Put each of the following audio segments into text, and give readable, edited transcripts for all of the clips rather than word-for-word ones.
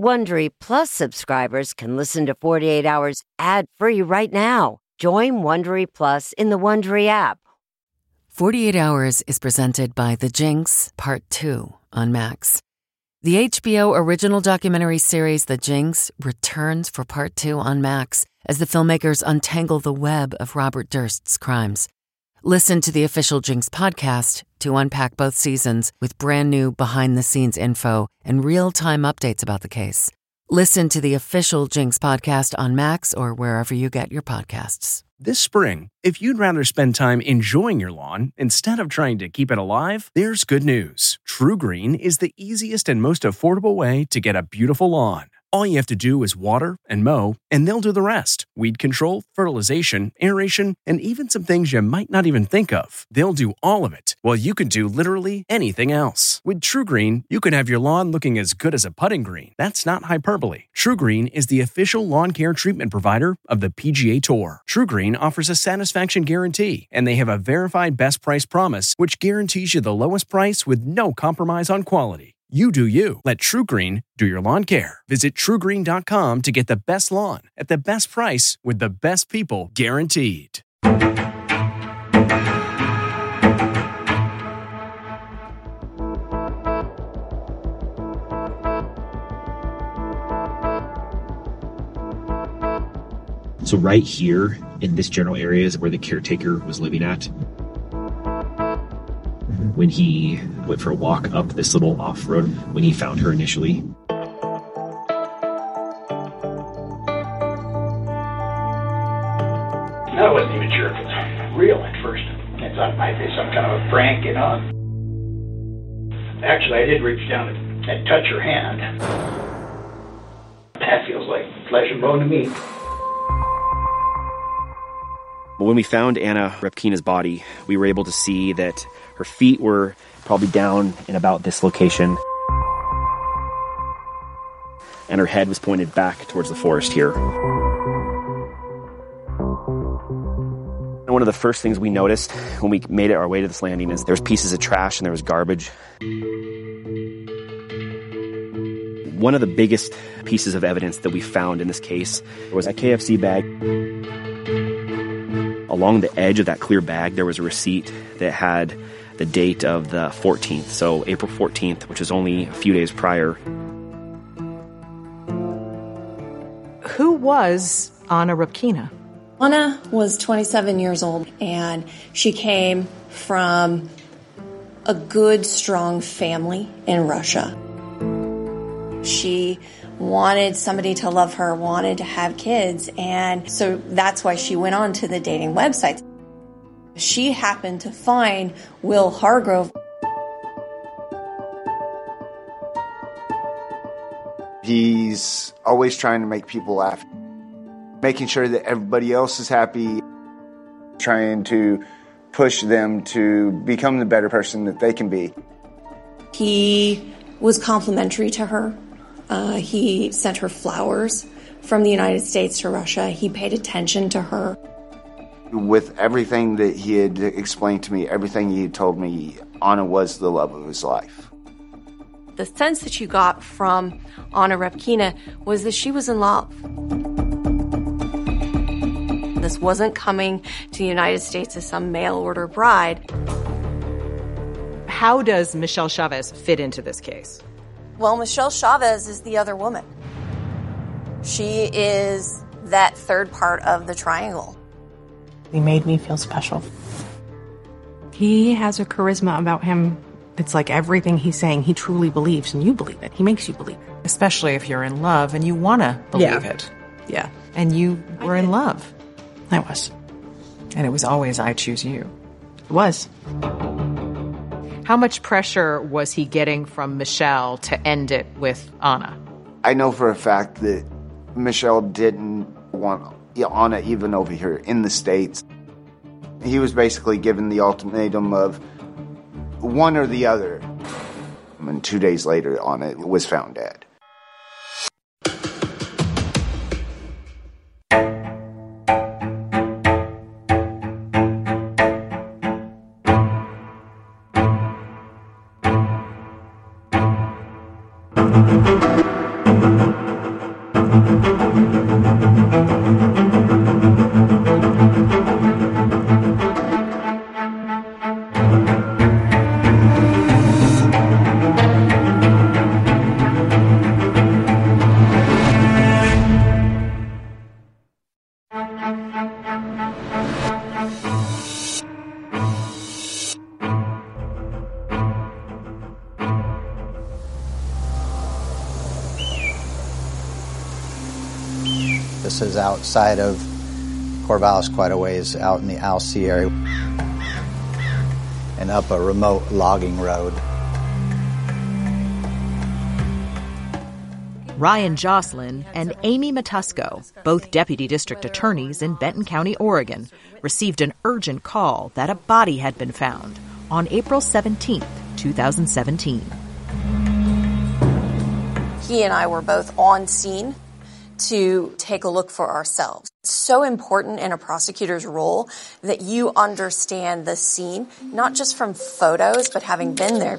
Wondery Plus subscribers can listen to 48 Hours ad-free right now. Join Wondery Plus in the Wondery app. 48 Hours is presented by The Jinx, Part 2 on Max. The HBO original documentary series The Jinx returns for Part 2 on Max as the filmmakers untangle the web of Robert Durst's crimes. Listen to the official Jinx podcast to unpack both seasons with brand new behind-the-scenes info and real-time updates about the case. Listen to the official Jinx podcast on Max or wherever you get your podcasts. This spring, if you'd rather spend time enjoying your lawn instead of trying to keep it alive, there's good news. True Green is the easiest and most affordable way to get a beautiful lawn. All you have to do is water and mow, and they'll do the rest. Weed control, fertilization, aeration, and even some things you might not even think of. They'll do all of it, while you can do literally anything else. With True Green, you can have your lawn looking as good as a putting green. That's not hyperbole. True Green is the official lawn care treatment provider of the PGA Tour. True Green offers a satisfaction guarantee, and they have a verified best price promise, which guarantees you the lowest price with no compromise on quality. You do you. Let True Green do your lawn care. Visit TrueGreen.com to get the best lawn at the best price with the best people guaranteed. So right here in this general area is where the caretaker was living at. When he went for a walk up this little off-road, when he found her initially. I wasn't even sure if it was real at first. I thought it might be some kind of a prank, you know. Actually, I did reach down and touch her hand. That feels like flesh and bone to me. When we found Anna Repkina's body, we were able to see that her feet were probably down in about this location. And her head was pointed back towards the forest here. And one of the first things we noticed when we made our way to this landing is there was pieces of trash and there was garbage. One of the biggest pieces of evidence that we found in this case was a KFC bag. Along the edge of that clear bag, there was a receipt that had the date of the 14th, so April 14th, which was only a few days prior. Who was Anna Repkina? Anna was 27 years old, and she came from a good, strong family in Russia. She wanted somebody to love her, wanted to have kids, and so that's why she went on to the dating websites. She happened to find Will Hargrove. He's always trying to make people laugh, making sure that everybody else is happy, trying to push them to become the better person that they can be. He was complimentary to her. He sent her flowers from the United States to Russia. He paid attention to her. With everything that he had explained to me, everything he had told me, Anna was the love of his life. The sense that you got from Anna Repkina was that she was in love. This wasn't coming to the United States as some mail-order bride. How does Michelle Chavez fit into this case? Well, Michelle Chavez is the other woman. She is that third part of the triangle. He made me feel special. He has a charisma about him. It's like everything he's saying, he truly believes, and you believe it. He makes you believe it. Especially if you're in love and you want to believe it. Yeah. And you were in love. I was. And it was always, I choose you. It was. How much pressure was he getting from Michelle to end it with Anna? I know for a fact that Michelle didn't want Anna even over here in the States. He was basically given the ultimatum of one or the other. And 2 days later, Anna was found dead. This is outside of Corvallis, quite a ways out in the Alsea area, and up a remote logging road. Ryan Jocelyn and Amy Matusco, both deputy district attorneys in Benton County, Oregon, received an urgent call that a body had been found on April 17, 2017. He and I were both on scene to take a look for ourselves. It's so important in a prosecutor's role that you understand the scene, not just from photos, but having been there.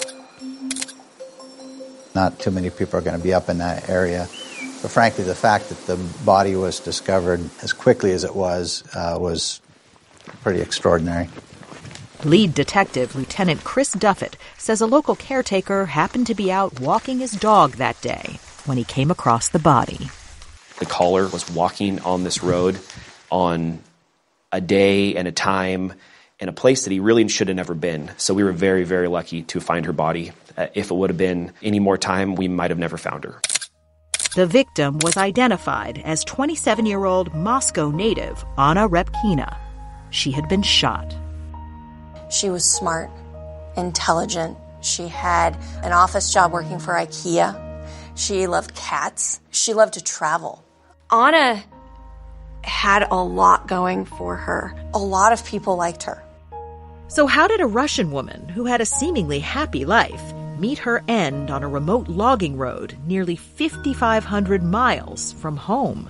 Not too many people are going to be up in that area. But frankly, the fact that the body was discovered as quickly as it was pretty extraordinary. Lead Detective Lieutenant Chris Duffett says a local caretaker happened to be out walking his dog that day when he came across the body. The caller was walking on this road on a day and a time in a place that he really should have never been. So we were very, very lucky to find her body. If it would have been any more time, we might have never found her. The victim was identified as 27-year-old Moscow native Anna Repkina. She had been shot. She was smart, intelligent. She had an office job working for IKEA. She loved cats. She loved to travel. Anna had a lot going for her. A lot of people liked her. So how did a Russian woman who had a seemingly happy life meet her end on a remote logging road nearly 5,500 miles from home?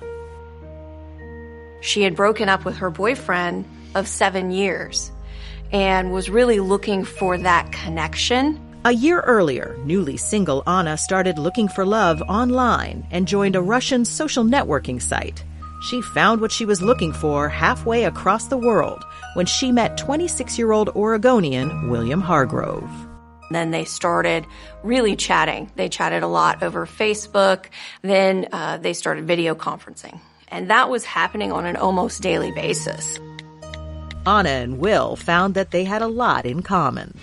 She had broken up with her boyfriend of 7 years and was really looking for that connection. A year earlier, newly single Anna started looking for love online and joined a Russian social networking site. She found what she was looking for halfway across the world when she met 26-year-old Oregonian William Hargrove. Then they started really chatting. They chatted a lot over Facebook. Then they started video conferencing. And that was happening on an almost daily basis. Anna and Will found that they had a lot in common.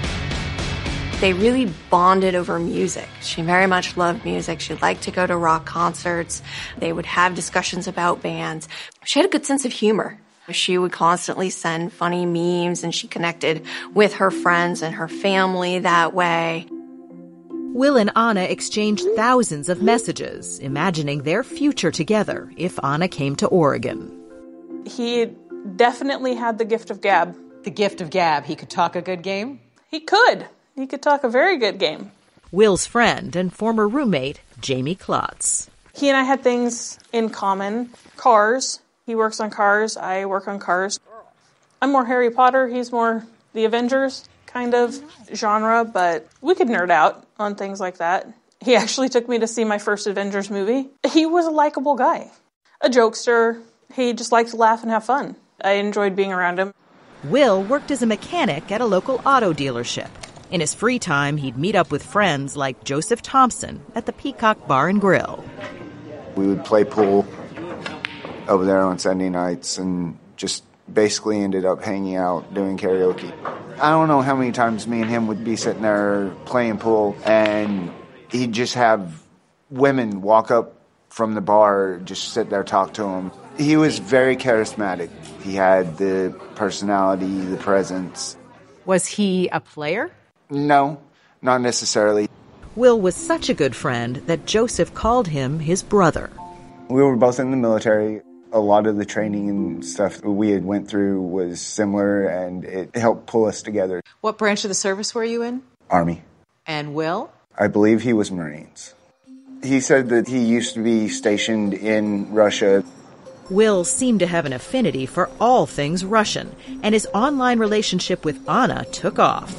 They really bonded over music. She very much loved music. She liked to go to rock concerts. They would have discussions about bands. She had a good sense of humor. She would constantly send funny memes, and she connected with her friends and her family that way. Will and Anna exchanged thousands of messages, imagining their future together if Anna came to Oregon. He definitely had the gift of gab. The gift of gab. He could talk a good game? He could. He could talk a very good game. Will's friend and former roommate, Jamie Klotz. He and I had things in common. Cars. He works on cars. I work on cars. I'm more Harry Potter. He's more the Avengers kind of genre, but we could nerd out on things like that. He actually took me to see my first Avengers movie. He was a likable guy. A jokester. He just liked to laugh and have fun. I enjoyed being around him. Will worked as a mechanic at a local auto dealership. In his free time, he'd meet up with friends like Joseph Thompson at the Peacock Bar and Grill. We would play pool over there on Sunday nights and just basically ended up hanging out, doing karaoke. I don't know how many times me and him would be sitting there playing pool, and he'd just have women walk up from the bar, just sit there, talk to him. He was very charismatic. He had the personality, the presence. Was he a player? No, not necessarily. Will was such a good friend that Joseph called him his brother. We were both in the military. A lot of the training and stuff we had went through was similar, and it helped pull us together. What branch of the service were you in? Army. And Will? I believe he was Marines. He said that he used to be stationed in Russia. Will seemed to have an affinity for all things Russian, and his online relationship with Anna took off.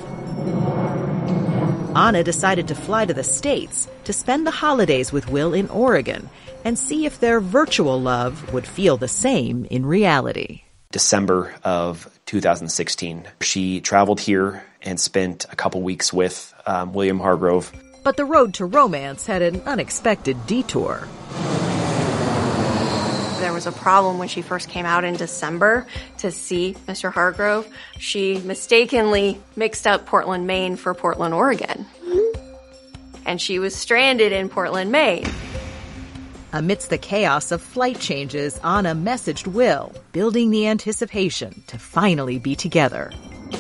Anna decided to fly to the States to spend the holidays with Will in Oregon and see if their virtual love would feel the same in reality. December of 2016, she traveled here and spent a couple weeks with William Hargrove. But the road to romance had an unexpected detour. There was a problem when she first came out in December to see Mr. Hargrove. She mistakenly mixed up Portland, Maine for Portland, Oregon. And she was stranded in Portland, Maine. Amidst the chaos of flight changes, Anna messaged Will, building the anticipation to finally be together.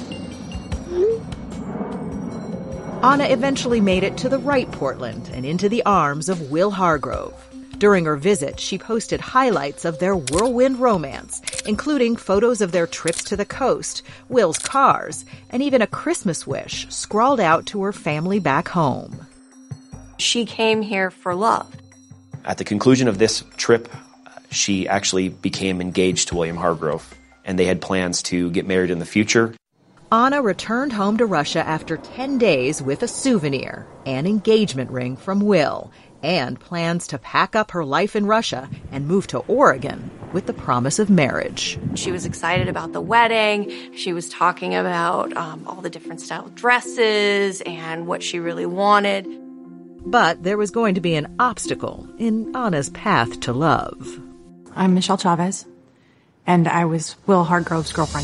Anna eventually made it to the right Portland and into the arms of Will Hargrove. During her visit, she posted highlights of their whirlwind romance, including photos of their trips to the coast, Will's cars, and even a Christmas wish scrawled out to her family back home. She came here for love. At the conclusion of this trip, she actually became engaged to William Hargrove, and they had plans to get married in the future. Anna returned home to Russia after 10 days with a souvenir, an engagement ring from Will, and plans to pack up her life in Russia and move to Oregon with the promise of marriage. She was excited about the wedding. She was talking about all the different style dresses and what she really wanted. But there was going to be an obstacle in Anna's path to love. I'm Michelle Chavez, and I was Will Hargrove's girlfriend.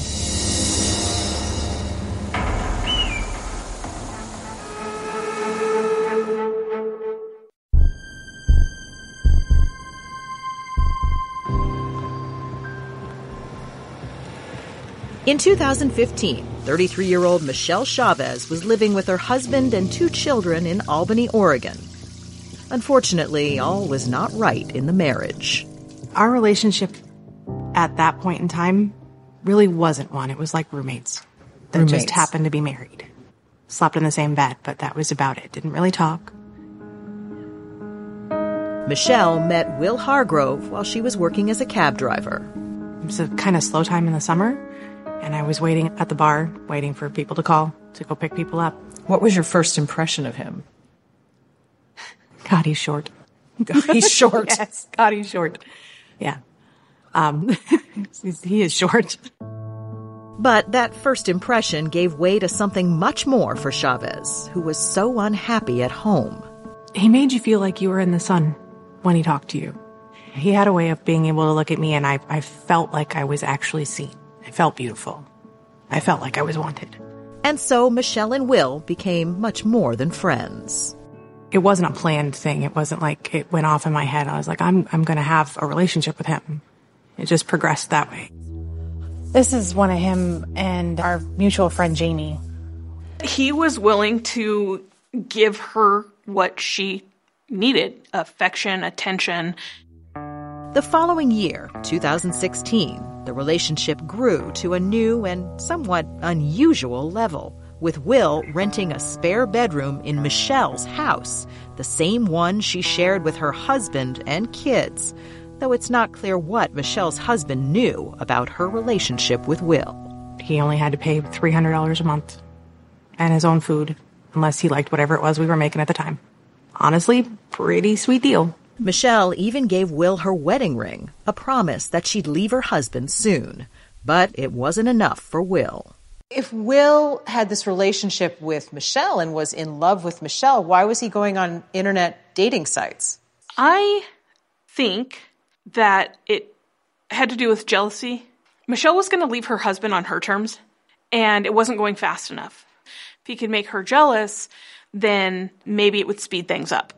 In 2015, 33-year-old Michelle Chavez was living with her husband and 2 children in Albany, Oregon. Unfortunately, all was not right in the marriage. Our relationship at that point in time really wasn't one. It was like roommates that just happened to be married. Slept in the same bed, but that was about it. Didn't really talk. Michelle met Will Hargrove while she was working as a cab driver. It was a kind of slow time in the summer. And I was waiting at the bar, waiting for people to call to go pick people up. What was your first impression of him? God, he's short. He's short. Yes, God, he's short. Yeah. He is short. But that first impression gave way to something much more for Chavez, who was so unhappy at home. He made you feel like you were in the sun when he talked to you. He had a way of being able to look at me, and I felt like I was actually seen. I felt beautiful. I felt like I was wanted. And so Michelle and Will became much more than friends. It wasn't a planned thing. It wasn't like it went off in my head. I was like, I'm going to have a relationship with him. It just progressed that way. This is one of him and our mutual friend, Jamie. He was willing to give her what she needed, affection, attention. The following year, 2016, the relationship grew to a new and somewhat unusual level, with Will renting a spare bedroom in Michelle's house, the same one she shared with her husband and kids, though it's not clear what Michelle's husband knew about her relationship with Will. He only had to pay $300 a month and his own food, unless he liked whatever it was we were making at the time. Honestly, pretty sweet deal. Michelle even gave Will her wedding ring, a promise that she'd leave her husband soon. But it wasn't enough for Will. If Will had this relationship with Michelle and was in love with Michelle, why was he going on internet dating sites? I think that it had to do with jealousy. Michelle was going to leave her husband on her terms, and it wasn't going fast enough. If he could make her jealous, then maybe it would speed things up.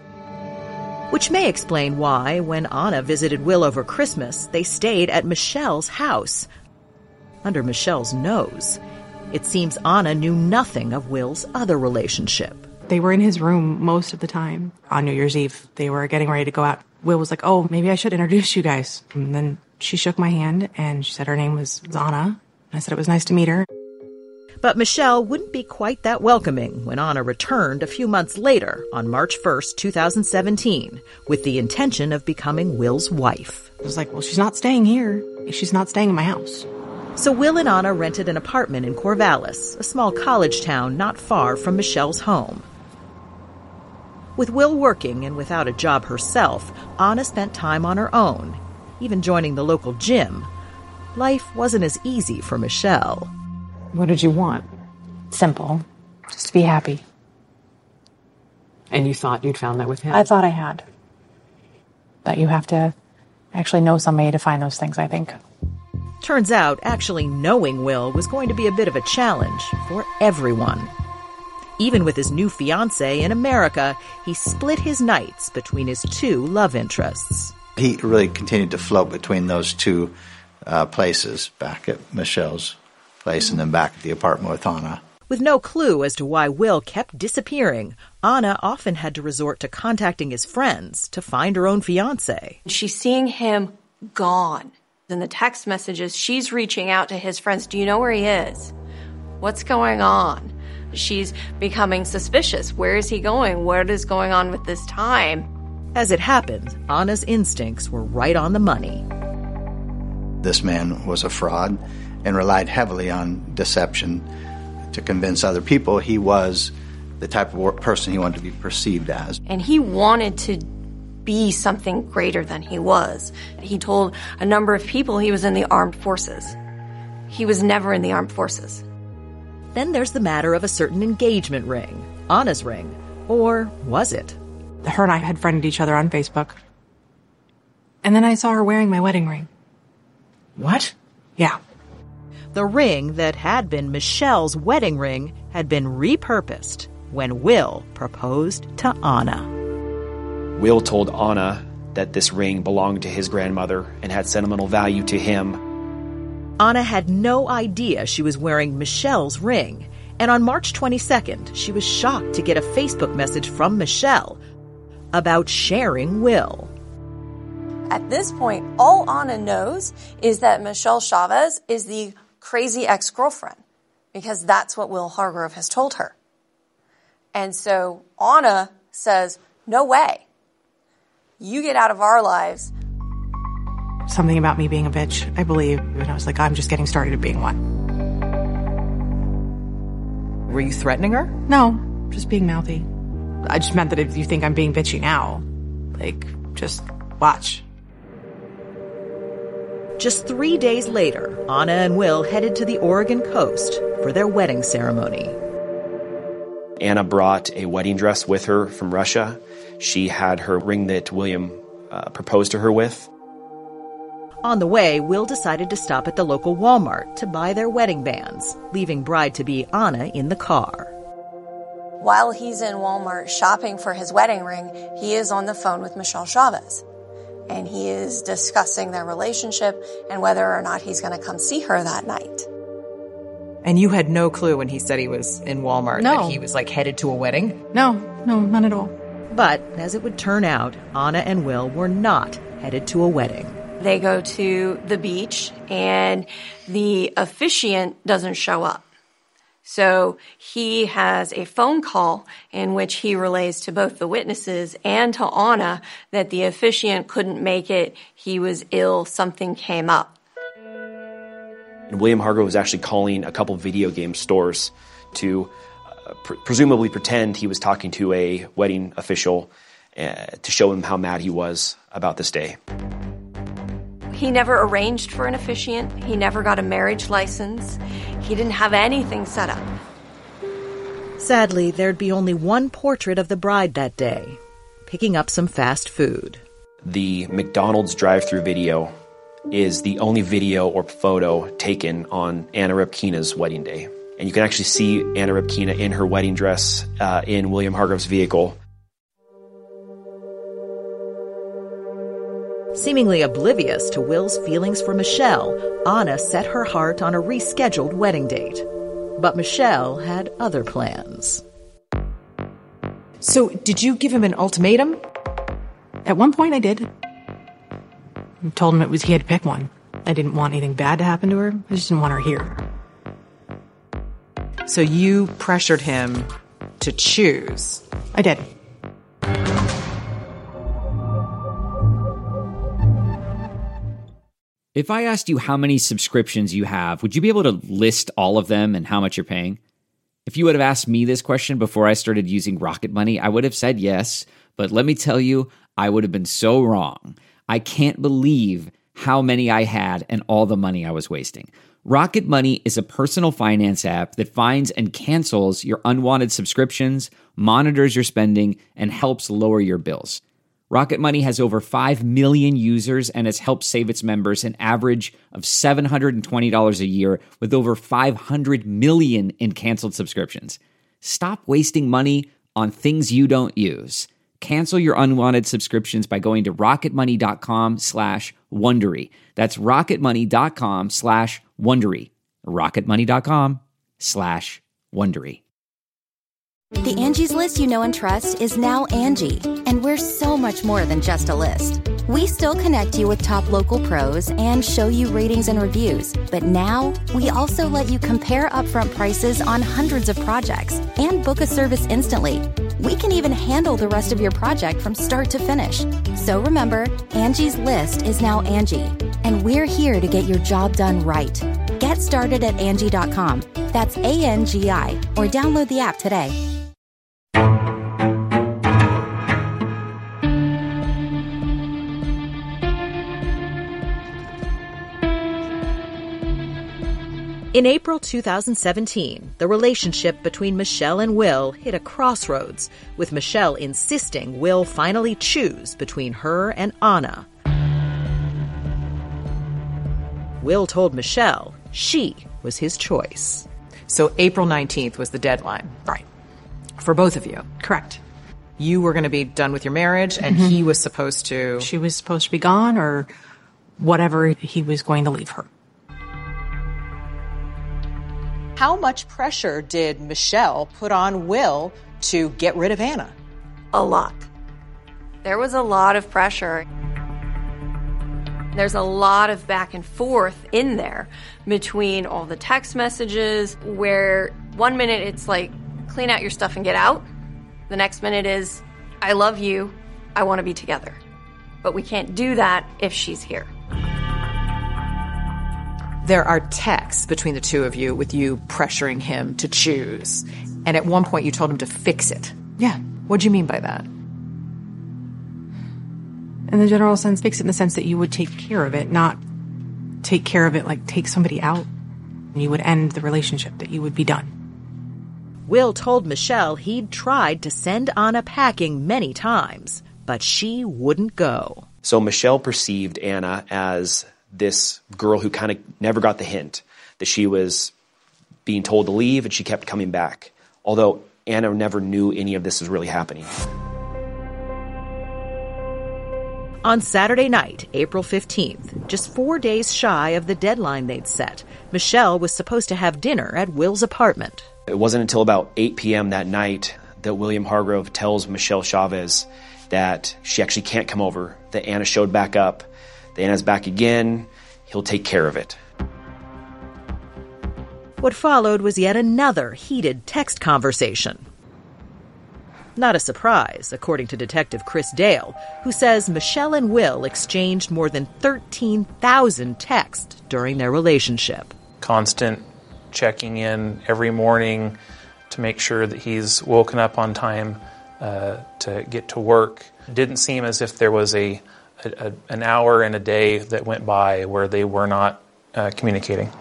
Which may explain why, when Anna visited Will over Christmas, they stayed at Michelle's house, under Michelle's nose. It seems Anna knew nothing of Will's other relationship. They were in his room most of the time. On New Year's Eve, they were getting ready to go out. Will was like, oh, maybe I should introduce you guys. And then she shook my hand, and she said her name was Anna. And I said it was nice to meet her. But Michelle wouldn't be quite that welcoming when Anna returned a few months later, on March 1st, 2017, with the intention of becoming Will's wife. I was like, well, she's not staying here. She's not staying in my house. So Will and Anna rented an apartment in Corvallis, a small college town not far from Michelle's home. With Will working and without a job herself, Anna spent time on her own, even joining the local gym. Life wasn't as easy for Michelle. What did you want? Simple. Just to be happy. And you thought you'd found that with him? I thought I had. But you have to actually know somebody to find those things, I think. Turns out, actually knowing Will was going to be a bit of a challenge for everyone. Even with his new fiancée in America, he split his nights between his two love interests. He really continued to float between those two places, back at Michelle's place and then back at the apartment with Anna. With no clue as to why Will kept disappearing, Anna often had to resort to contacting his friends to find her own fiancé. She's seeing him gone. In the text messages, she's reaching out to his friends. Do you know where he is? What's going on? She's becoming suspicious. Where is he going? What is going on with this time? As it happened, Anna's instincts were right on the money. This man was a fraud and relied heavily on deception to convince other people he was the type of person he wanted to be perceived as. And he wanted to be something greater than he was. He told a number of people he was in the armed forces. He was never in the armed forces. Then there's the matter of a certain engagement ring, Anna's ring. Or was it? Her and I had friended each other on Facebook. And then I saw her wearing my wedding ring. What? Yeah. The ring that had been Michelle's wedding ring had been repurposed when Will proposed to Anna. Will told Anna that this ring belonged to his grandmother and had sentimental value to him. Anna had no idea she was wearing Michelle's ring, and on March 22nd, she was shocked to get a Facebook message from Michelle about sharing Will. At this point, all Anna knows is that Michelle Chavez is the crazy ex-girlfriend, because that's what Will Hargrove has told her. And so Anna says, no way. You get out of our lives. Something about me being a bitch, I believe. And I was like, I'm just getting started at being one. Were you threatening her? No, just being mouthy. I just meant that if you think I'm being bitchy now, like, just watch. Just 3 days later, Anna and Will headed to the Oregon coast for their wedding ceremony. Anna brought a wedding dress with her from Russia. She had her ring that William proposed to her with. On the way, Will decided to stop at the local Walmart to buy their wedding bands, leaving bride-to-be Anna in the car. While he's in Walmart shopping for his wedding ring, he is on the phone with Michelle Chavez. And he is discussing their relationship and whether or not he's going to come see her that night. And you had no clue when he said he was in Walmart No. that he was, like, headed to a wedding? No, none at all. But, as it would turn out, Anna and Will were not headed to a wedding. They go to the beach, and the officiant doesn't show up. So he has a phone call in which he relays to both the witnesses and to Anna that the officiant couldn't make it. He was ill. Something came up. And William Hargrove was actually calling a couple video game stores to presumably pretend he was talking to a wedding official to show him how mad he was about this day. He never arranged for an officiant. He never got a marriage license. He didn't have anything set up. Sadly, there'd be only one portrait of the bride that day, picking up some fast food. The McDonald's drive-thru video is the only video or photo taken on Anna Repkina's wedding day. And you can actually see Anna Repkina in her wedding dress in William Hargrove's vehicle. Seemingly oblivious to Will's feelings for Michelle, Anna set her heart on a rescheduled wedding date. But Michelle had other plans. So, did you give him an ultimatum? At one point I did. I told him he had to pick one. I didn't want anything bad to happen to her. I just didn't want her here. So you pressured him to choose? I did. If I asked you how many subscriptions you have, would you be able to list all of them and how much you're paying? If you would have asked me this question before I started using Rocket Money, I would have said yes, but let me tell you, I would have been so wrong. I can't believe how many I had and all the money I was wasting. Rocket Money is a personal finance app that finds and cancels your unwanted subscriptions, monitors your spending, and helps lower your bills. Rocket Money has over 5 million users and has helped save its members an average of $720 a year with over 500 million in canceled subscriptions. Stop wasting money on things you don't use. Cancel your unwanted subscriptions by going to rocketmoney.com/Wondery. That's rocketmoney.com/Wondery. rocketmoney.com/Wondery. The Angie's List you know and trust is now Angie, and we're so much more than just a list. We still connect you with top local pros and show you ratings and reviews, but now we also let you compare upfront prices on hundreds of projects and book a service instantly. We can even handle the rest of your project from start to finish. So remember, Angie's List is now Angie, and we're here to get your job done right. Get started at Angie.com. That's ANGI, or download the app today. In April 2017, the relationship between Michelle and Will hit a crossroads, with Michelle insisting Will finally choose between her and Anna. Will told Michelle she was his choice. So April 19th was the deadline. Right. For both of you. Correct. You were going to be done with your marriage, and he was supposed to... She was supposed to be gone, or whatever he was going to leave her. How much pressure did Michelle put on Will to get rid of Anna? A lot. There was a lot of pressure. There's a lot of back and forth in there between all the text messages where one minute it's like, clean out your stuff and get out. The next minute is, I love you, I want to be together. But we can't do that if she's here. There are texts between the two of you with you pressuring him to choose. And at one point you told him to fix it. Yeah. What do you mean by that? In the general sense, fix it in the sense that you would take care of it, not take care of it like take somebody out. And you would end the relationship, that you would be done. Will told Michelle he'd tried to send Anna packing many times, but she wouldn't go. So Michelle perceived Anna as this girl who kind of never got the hint that she was being told to leave, and she kept coming back. Although Anna never knew any of this was really happening. On Saturday night, April 15th, just 4 days shy of the deadline they'd set, Michelle was supposed to have dinner at Will's apartment. It wasn't until about 8 p.m. that night that William Hargrove tells Michelle Chavez that she actually can't come over, that Anna showed back up, that Anna's back again, he'll take care of it. What followed was yet another heated text conversation. Not a surprise, according to Detective Chris Dale, who says Michelle and Will exchanged more than 13,000 texts during their relationship. Constant checking in every morning to make sure that he's woken up on time to get to work. It didn't seem as if there was an hour in a day that went by where they were not communicating.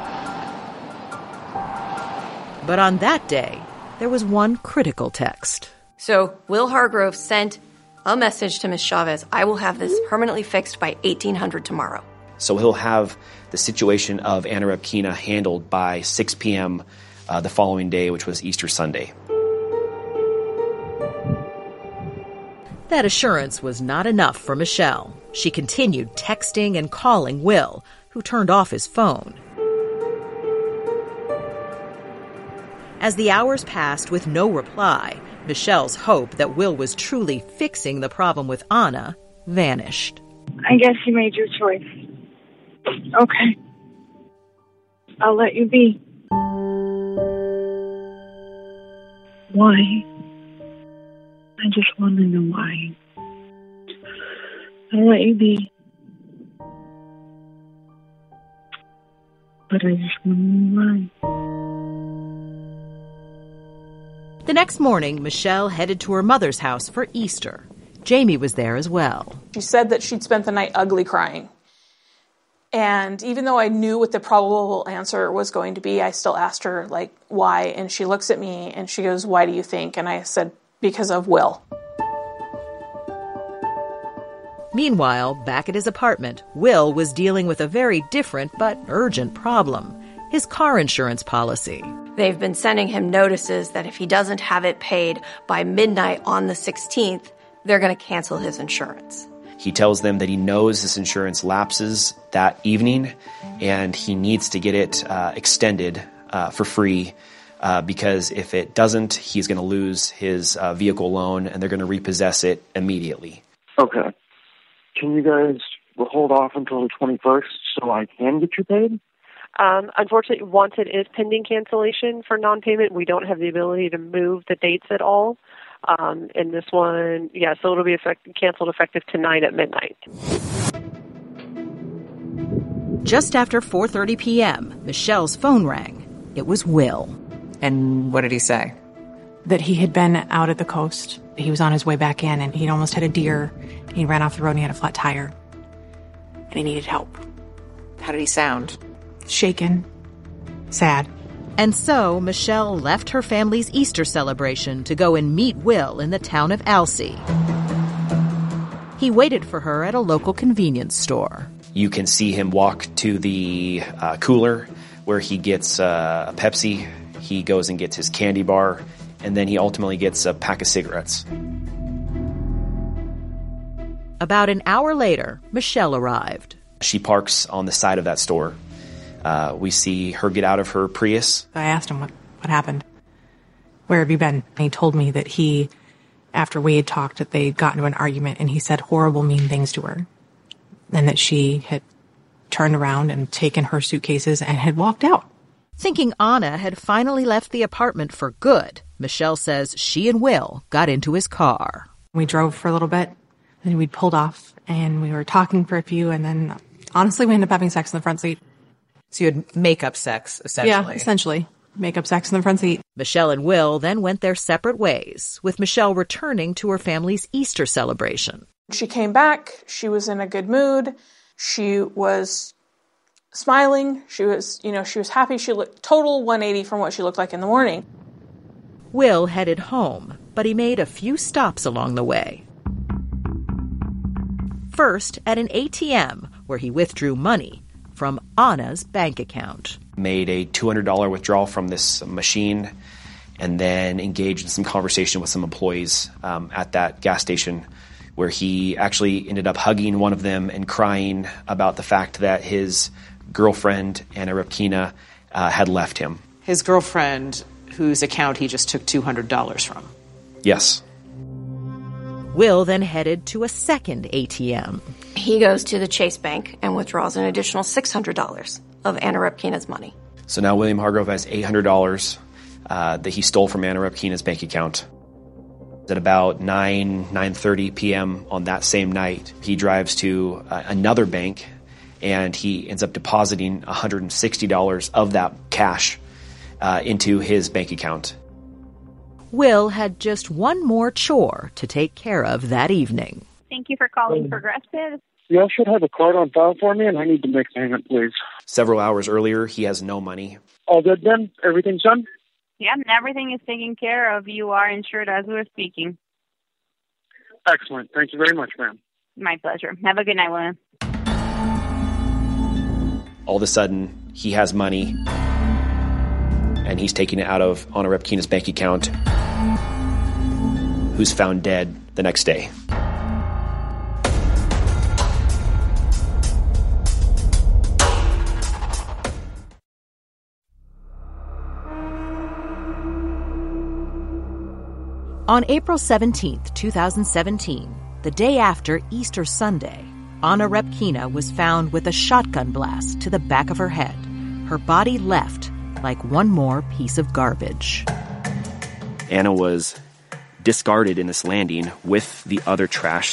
But on that day, there was one critical text. So Will Hargrove sent a message to Miss Chavez, I will have this permanently fixed by 1800 tomorrow. So he'll have the situation of Anna Repkina handled by 6 p.m. The following day, which was Easter Sunday. That assurance was not enough for Michelle. She continued texting and calling Will, who turned off his phone. As the hours passed with no reply, Michelle's hope that Will was truly fixing the problem with Anna vanished. I guess you made your choice. Okay. I'll let you be. Why? I just want to know why. I'll let you be. But I just want to know why. The next morning, Michelle headed to her mother's house for Easter. Jamie was there as well. She said that she'd spent the night ugly crying. And even though I knew what the probable answer was going to be, I still asked her, why? And she looks at me and she goes, why do you think? And I said, because of Will. Meanwhile, back at his apartment, Will was dealing with a very different but urgent problem: his car insurance policy. They've been sending him notices that if he doesn't have it paid by midnight on the 16th, they're going to cancel his insurance. He tells them that he knows his insurance lapses that evening and he needs to get it extended for free because if it doesn't, he's going to lose his vehicle loan and they're going to repossess it immediately. Okay. Can you guys hold off until the 21st so I can get you paid? Unfortunately, once it is pending cancellation for non-payment, we don't have the ability to move the dates at all. And this one, so it'll be canceled effective tonight at midnight. Just after 4:30 p.m., Michelle's phone rang. It was Will. And what did he say? That he had been out at the coast. He was on his way back in, and he'd almost hit a deer. He ran off the road, and he had a flat tire. And he needed help. How did he sound? Shaken. Sad. And so Michelle left her family's Easter celebration to go and meet Will in the town of Alsea. He waited for her at a local convenience store. You can see him walk to the cooler where he gets a Pepsi. He goes and gets his candy bar, and then he ultimately gets a pack of cigarettes. About an hour later, Michelle arrived. She parks on the side of that store. We see her get out of her Prius. I asked him what happened. Where have you been? And he told me that after we had talked, that they'd gotten into an argument and he said horrible, mean things to her. And that she had turned around and taken her suitcases and had walked out. Thinking Anna had finally left the apartment for good, Michelle says she and Will got into his car. We drove for a little bit, then we pulled off, and we were talking for a few, and then honestly we ended up having sex in the front seat. So you had make-up sex, essentially. Yeah, essentially. Make-up sex in the front seat. Michelle and Will then went their separate ways, with Michelle returning to her family's Easter celebration. She came back. She was in a good mood. She was smiling. She was happy. She looked total 180 from what she looked like in the morning. Will headed home, but he made a few stops along the way. First, at an ATM, where he withdrew money from Anna's bank account. Made a $200 withdrawal from this machine and then engaged in some conversation with some employees at that gas station where he actually ended up hugging one of them and crying about the fact that his girlfriend, Anna Repkina, had left him. His girlfriend, whose account he just took $200 from. Yes. Will then headed to a second ATM. He goes to the Chase Bank and withdraws an additional $600 of Anna Repkina's money. So now William Hargrove has $800 that he stole from Anna Repkina's bank account. At about 9:30 p.m. on that same night, he drives to another bank and he ends up depositing $160 of that cash into his bank account. Will had just one more chore to take care of that evening. Thank you for calling Progressive. You all should have a card on file for me, and I need to make payment, please. Several hours earlier, he has no money. All good then? Everything's done? Yeah, everything is taken care of. You are insured as we're speaking. Excellent. Thank you very much, ma'am. My pleasure. Have a good night, William. All of a sudden, he has money, and he's taking it out of Anna Repkina's bank account, who's found dead the next day. On April 17th, 2017, the day after Easter Sunday, Anna Repkina was found with a shotgun blast to the back of her head, her body left like one more piece of garbage. Anna was discarded in this landing with the other trash.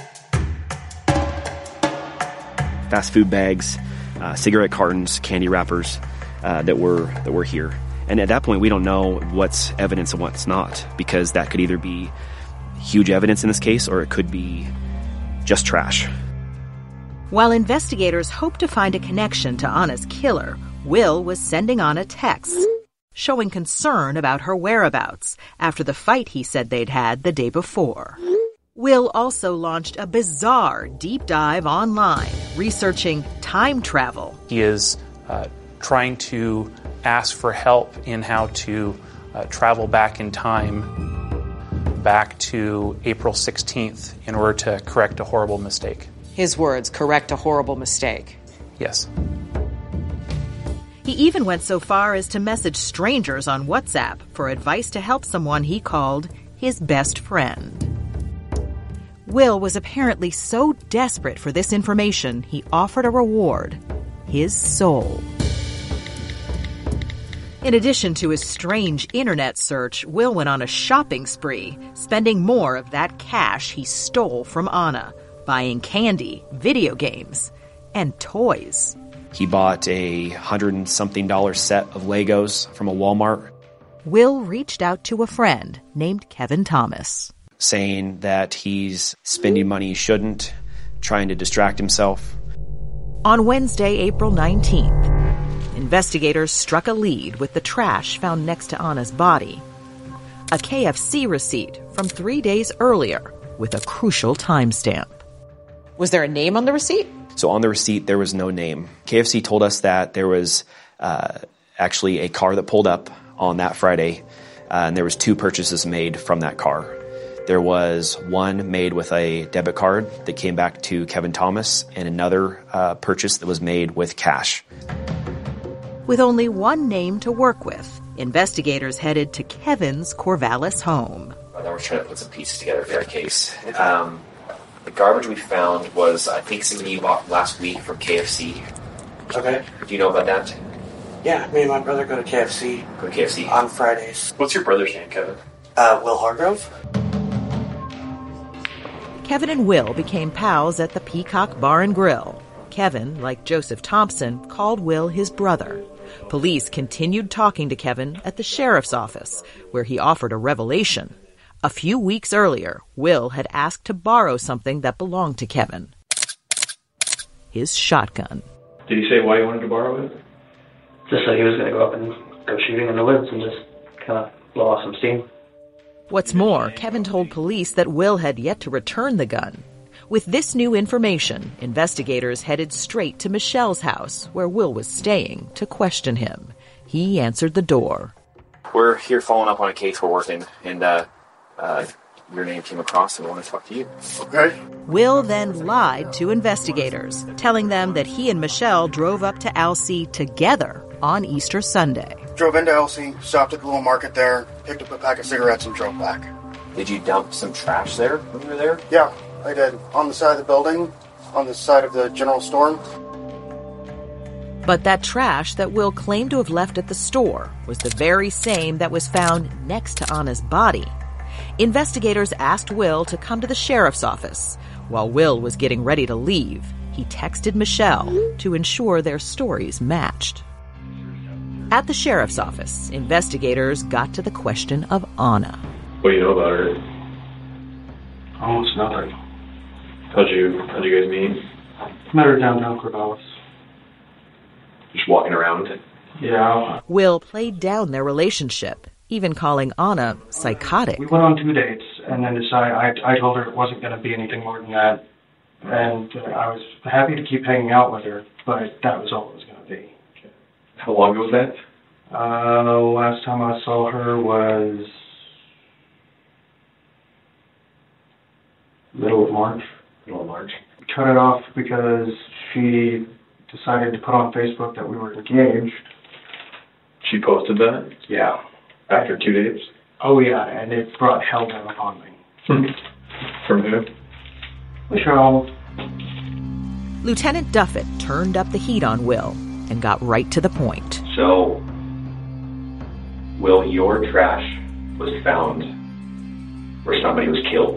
Fast food bags, cigarette cartons, candy wrappers that were here. And at that point, we don't know what's evidence and what's not, because that could either be huge evidence in this case or it could be just trash. While investigators hope to find a connection to Anna's killer, Will was sending Anna texts showing concern about her whereabouts after the fight he said they'd had the day before. Will also launched a bizarre deep dive online, researching time travel. He is trying to asked for help in how to travel back in time, back to April 16th, in order to correct a horrible mistake. His words, correct a horrible mistake. Yes. He even went so far as to message strangers on WhatsApp for advice to help someone he called his best friend. Will was apparently so desperate for this information, he offered a reward: his soul. In addition to his strange internet search, Will went on a shopping spree, spending more of that cash he stole from Anna, buying candy, video games, and toys. He bought a $100-something set of Legos from a Walmart. Will reached out to a friend named Kevin Thomas, saying that he's spending money he shouldn't, trying to distract himself. On Wednesday, April 19th, investigators struck a lead with the trash found next to Anna's body. A KFC receipt from 3 days earlier with a crucial timestamp. Was there a name on the receipt? So on the receipt, there was no name. KFC told us that there was actually a car that pulled up on that Friday, and there was 2 purchases made from that car. There was one made with a debit card that came back to Kevin Thomas, and another purchase that was made with cash. With only one name to work with, investigators headed to Kevin's Corvallis home. Now we're trying to put some pieces together for our case. The garbage we found was, I think, something you bought last week from KFC. Okay. Do you know about that? Yeah, me and my brother go to KFC. Go to KFC? On Fridays. What's your brother's name, Kevin? Will Hargrove. Kevin and Will became pals at the Peacock Bar and Grill. Kevin, like Joseph Thompson, called Will his brother. Police continued talking to Kevin at the sheriff's office, where he offered a revelation. A few weeks earlier, Will had asked to borrow something that belonged to Kevin: his shotgun. Did he say why he wanted to borrow it? Just so he was going to go up and go shooting in the woods and just kind of blow off some steam. What's more, Kevin told police that Will had yet to return the gun. With this new information, investigators headed straight to Michelle's house, where Will was staying, to question him. He answered the door. We're here following up on a case we're working, and your name came across, and we want to talk to you. Okay. Will then lied to investigators, telling them that he and Michelle drove up to Alsea together on Easter Sunday. Drove into Alsea, stopped at the little market there, picked up a pack of cigarettes, and drove back. Did you dump some trash there when you were there? Yeah, I did. On the side of the building, on the side of the general store. But that trash that Will claimed to have left at the store was the very same that was found next to Anna's body. Investigators asked Will to come to the sheriff's office. While Will was getting ready to leave, he texted Michelle to ensure their stories matched. At the sheriff's office, investigators got to the question of Anna. What do you know about her? Almost nothing. How'd you guys meet? Met her downtown Corvallis. Just walking around? Yeah. Will played down their relationship, even calling Anna psychotic. We went on 2 dates, and then I told her it wasn't going to be anything more than that. And I was happy to keep hanging out with her, but that was all it was going to be. How long ago was that? Last time I saw her was middle of March. Middle of March. Cut it off because she decided to put on Facebook that we were engaged. She posted that? Yeah. After 2 days? Oh yeah, and it brought hell down upon me. From who? Michelle. Lieutenant Duffett turned up the heat on Will and got right to the point. So, Will, your trash was found where somebody was killed.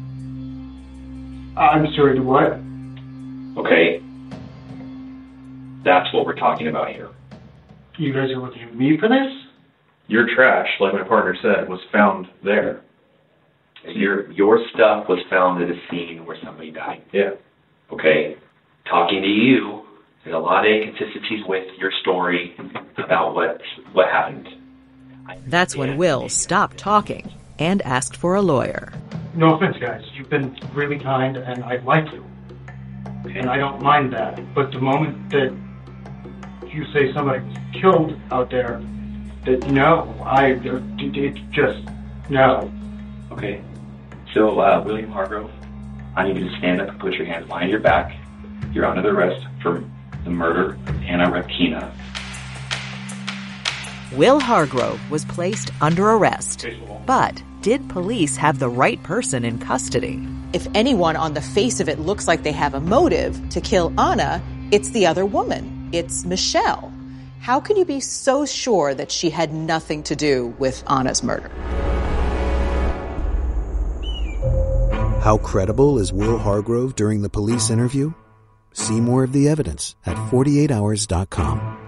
I'm sorry, what? Okay. That's what we're talking about here. You guys are looking at me for this? Your trash, like my partner said, was found there. Your stuff was found at a scene where somebody died. Yeah. Okay. Talking to you, there's a lot of inconsistencies with your story about what happened. That's when Will stopped talking and asked for a lawyer. No offense, guys. You've been really kind, and I like you. And I don't mind that. But the moment that you say somebody was killed out there, that no, no. Okay. So, William Hargrove, I need you to stand up and put your hands behind your back. You're under arrest for the murder of Anna Repkina. Will Hargrove was placed under arrest. But did police have the right person in custody? If anyone on the face of it looks like they have a motive to kill Anna, it's the other woman. It's Michelle. How can you be so sure that she had nothing to do with Anna's murder? How credible is Will Hargrove during the police interview? See more of the evidence at 48hours.com.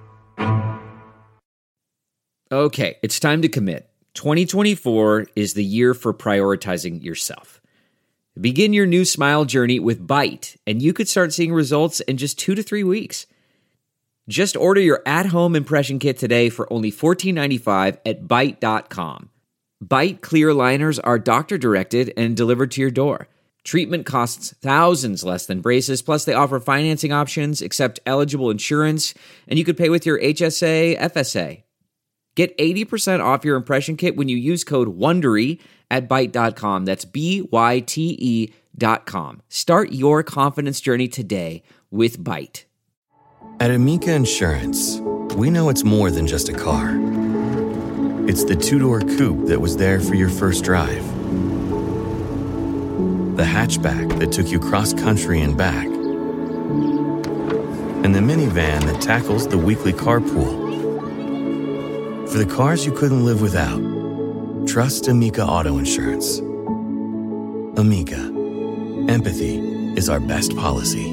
Okay, it's time to commit. 2024 is the year for prioritizing yourself. Begin your new smile journey with Byte, and you could start seeing results in just 2 to 3 weeks. Just order your at-home impression kit today for only $14.95 at Byte.com. Byte clear liners are doctor-directed and delivered to your door. Treatment costs thousands less than braces, plus they offer financing options, accept eligible insurance, and you could pay with your HSA, FSA. Get 80% off your impression kit when you use code WONDERY at Byte.com. That's BYTE.com. Start your confidence journey today with Byte. At Amica Insurance, we know it's more than just a car. It's the two-door coupe that was there for your first drive. The hatchback that took you cross-country and back. And the minivan that tackles the weekly carpool. For the cars you couldn't live without, trust Amica Auto Insurance. Amica. Empathy is our best policy.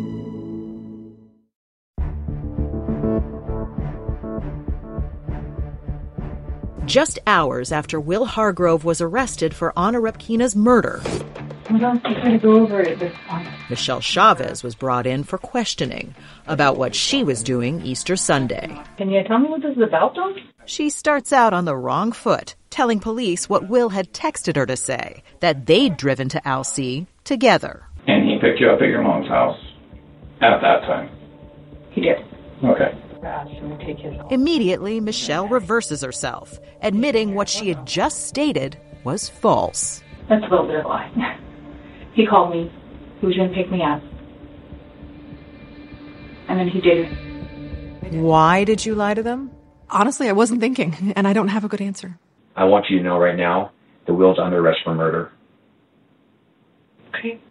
Just hours after Will Hargrove was arrested for Anna Repkina's murder, We don't try to go over it at this point. Michelle Chavez was brought in for questioning about what she was doing Easter Sunday. Can you tell me what this is about, though? She starts out on the wrong foot, telling police what Will had texted her to say, that they'd driven to Alcee together. And he picked you up at your mom's house at that time? He did. Okay. Immediately, Michelle reverses herself, admitting what she had just stated was false. That's a little bit of a lie. He called me. He was going to pick me up. And then he did. Why did you lie to them? Honestly, I wasn't thinking, and I don't have a good answer. I want you to know right now that Will's under arrest for murder. Okay.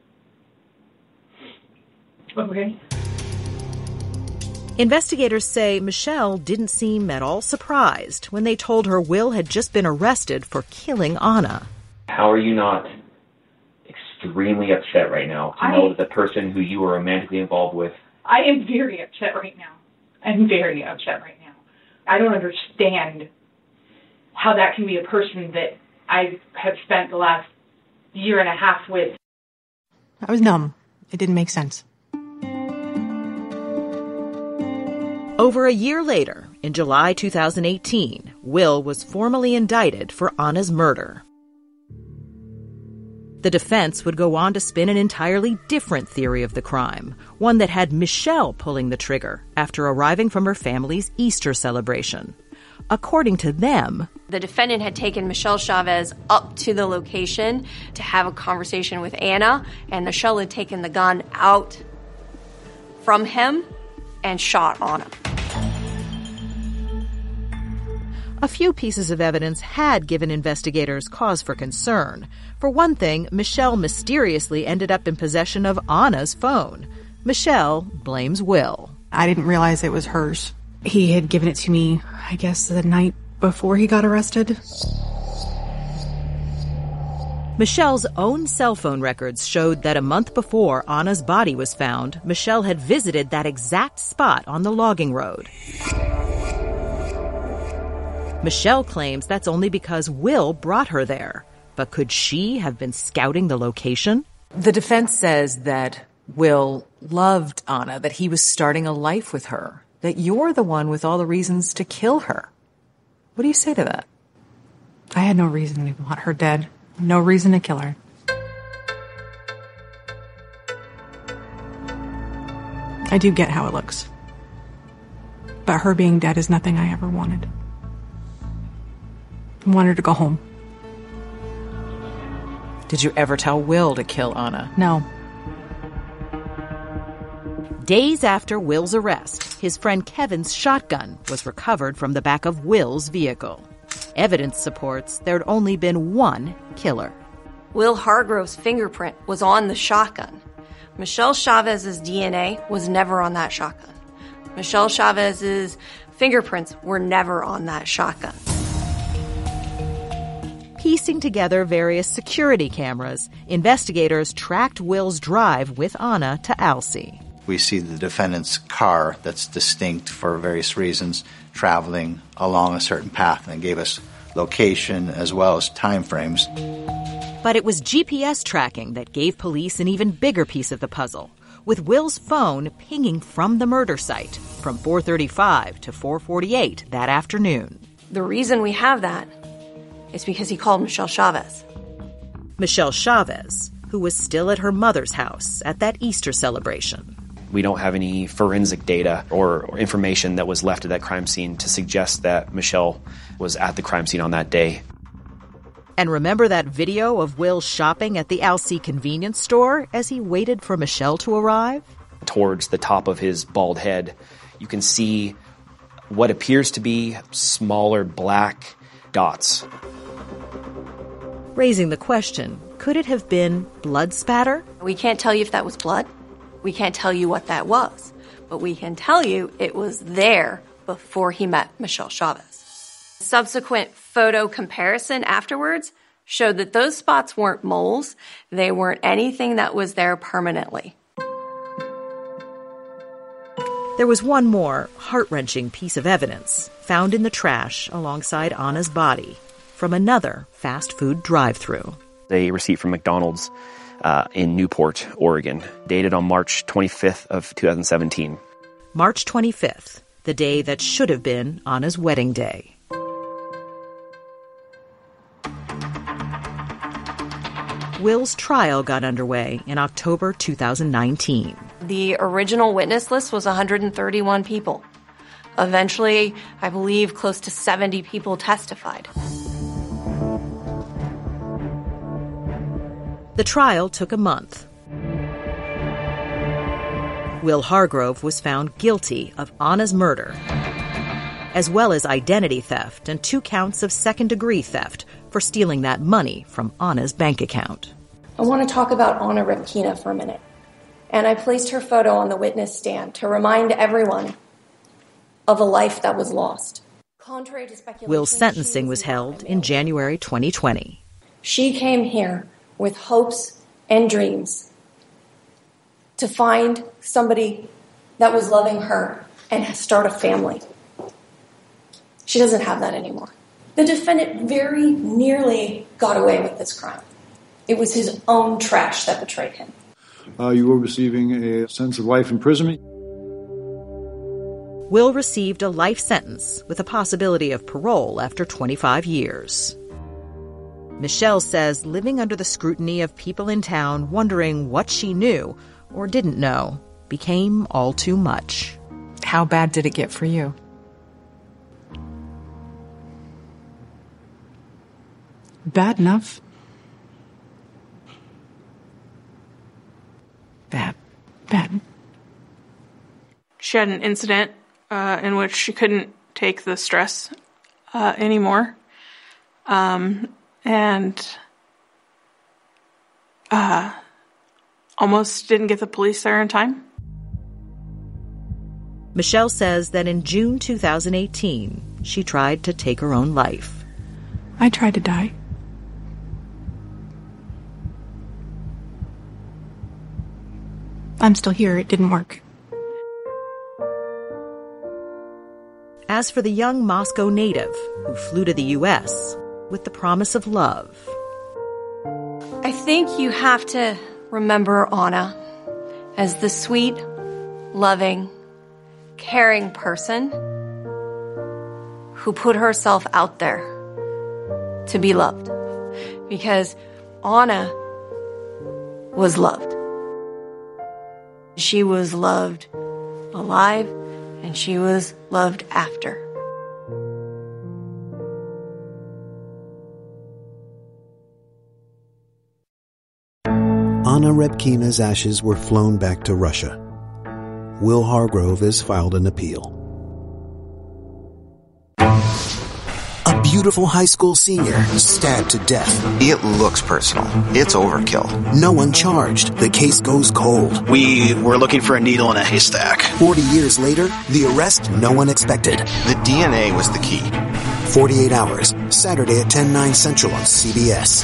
Okay. Investigators say Michelle didn't seem at all surprised when they told her Will had just been arrested for killing Anna. How are you not extremely upset right now to know that the person who you were romantically involved with... I am very upset right now. I'm very upset right now. I don't understand how that can be a person that I have spent the last year and a half with. I was numb. It didn't make sense. Over a year later, in July 2018, Will was formally indicted for Anna's murder. The defense would go on to spin an entirely different theory of the crime, one that had Michelle pulling the trigger after arriving from her family's Easter celebration. According to them, the defendant had taken Michelle Chavez up to the location to have a conversation with Anna, and Michelle had taken the gun out from him and shot Anna. A few pieces of evidence had given investigators cause for concern. For one thing, Michelle mysteriously ended up in possession of Anna's phone. Michelle blames Will. I didn't realize it was hers. He had given it to me, I guess, the night before he got arrested. Michelle's own cell phone records showed that a month before Anna's body was found, Michelle had visited that exact spot on the logging road. Michelle claims that's only because Will brought her there. But could she have been scouting the location? The defense says that Will loved Anna, that he was starting a life with her, that you're the one with all the reasons to kill her. What do you say to that? I had no reason to want her dead. No reason to kill her. I do get how it looks. But her being dead is nothing I ever wanted. I wanted her to go home. Did you ever tell Will to kill Anna? No. Days after Will's arrest, his friend Kevin's shotgun was recovered from the back of Will's vehicle. Evidence supports there'd only been one killer. Will Hargrove's fingerprint was on the shotgun. Michelle Chavez's DNA was never on that shotgun. Michelle Chavez's fingerprints were never on that shotgun. Piecing together various security cameras, investigators tracked Will's drive with Anna to Alsea. We see the defendant's car that's distinct for various reasons traveling along a certain path, and gave us location as well as time frames. But it was GPS tracking that gave police an even bigger piece of the puzzle, with Will's phone pinging from the murder site from 4:35 to 4:48 that afternoon. The reason we have that is because he called Michelle Chavez. Michelle Chavez, who was still at her mother's house at that Easter celebration. We don't have any forensic data or information that was left at that crime scene to suggest that Michelle was at the crime scene on that day. And remember that video of Will shopping at the Alsea convenience store as he waited for Michelle to arrive? Towards the top of his bald head, you can see what appears to be smaller black dots. Raising the question, could it have been blood spatter? We can't tell you if that was blood. We can't tell you what that was. But we can tell you it was there before he met Michelle Chavez. Subsequent photo comparison afterwards showed that those spots weren't moles. They weren't anything that was there permanently. There was one more heart-wrenching piece of evidence found in the trash alongside Anna's body from another fast food drive-thru. A receipt from McDonald's in Newport, Oregon, dated on March 25th of 2017. March 25th, the day that should have been Anna's wedding day. Will's trial got underway in October 2019. The original witness list was 131 people. Eventually, I believe close to 70 people testified. The trial took a month. Will Hargrove was found guilty of Anna's murder, as well as identity theft and 2 counts of second-degree theft for stealing that money from Anna's bank account. I want to talk about Anna Repkina for a minute. And I placed her photo on the witness stand to remind everyone of a life that was lost. Contrary to speculation, Will's sentencing was held in January 2020. She came here with hopes and dreams to find somebody that was loving her and start a family. She doesn't have that anymore. The defendant very nearly got away with this crime. It was his own trash that betrayed him. You were receiving a sentence of life imprisonment. Will received a life sentence with a possibility of parole after 25 years. Michelle says living under the scrutiny of people in town wondering what she knew or didn't know became all too much. How bad did it get for you? Bad enough. Bad. She had an incident in which she couldn't take the stress anymore. And almost didn't get the police there in time. Michelle says that in June 2018, she tried to take her own life. I tried to die. I'm still here. It didn't work. As for the young Moscow native who flew to the U.S. with the promise of love, I think you have to remember Anna as the sweet, loving, caring person who put herself out there to be loved. Because Anna was loved. She was loved alive and she was loved after. Anna Repkina's ashes were flown back to Russia. Will Hargrove has filed an appeal. A beautiful high school senior stabbed to death. It looks personal. It's overkill. No one charged. The case goes cold. We were looking for a needle in a haystack. 40 years later, the arrest no one expected. The DNA was the key. 48 Hours, Saturday at 10/9 Central on CBS.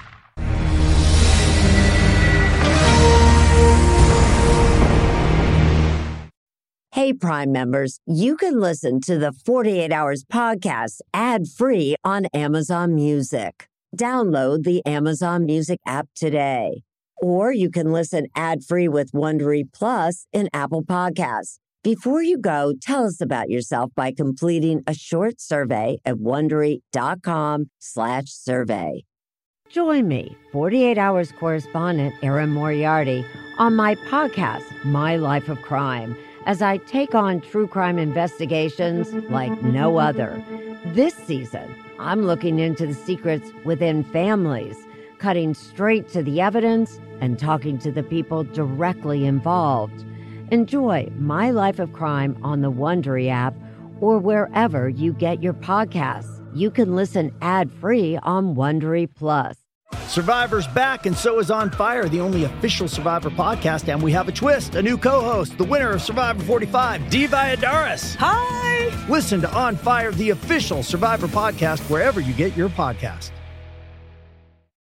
Hey, Prime members, you can listen to the 48 Hours podcast ad-free on Amazon Music. Download the Amazon Music app today. Or you can listen ad-free with Wondery Plus in Apple Podcasts. Before you go, tell us about yourself by completing a short survey at Wondery.com/survey. Join me, 48 Hours correspondent Erin Moriarty, on my podcast, My Life of Crime, as I take on true crime investigations like no other. This season, I'm looking into the secrets within families, cutting straight to the evidence and talking to the people directly involved. Enjoy My Life of Crime on the Wondery app or wherever you get your podcasts. You can listen ad-free on Wondery Plus. Survivor's back, and so is On Fire, the only official Survivor podcast, and we have a twist, a new co-host, the winner of Survivor 45, Dee Valladares. Hi! Listen to On Fire, the official Survivor podcast, wherever you get your podcast.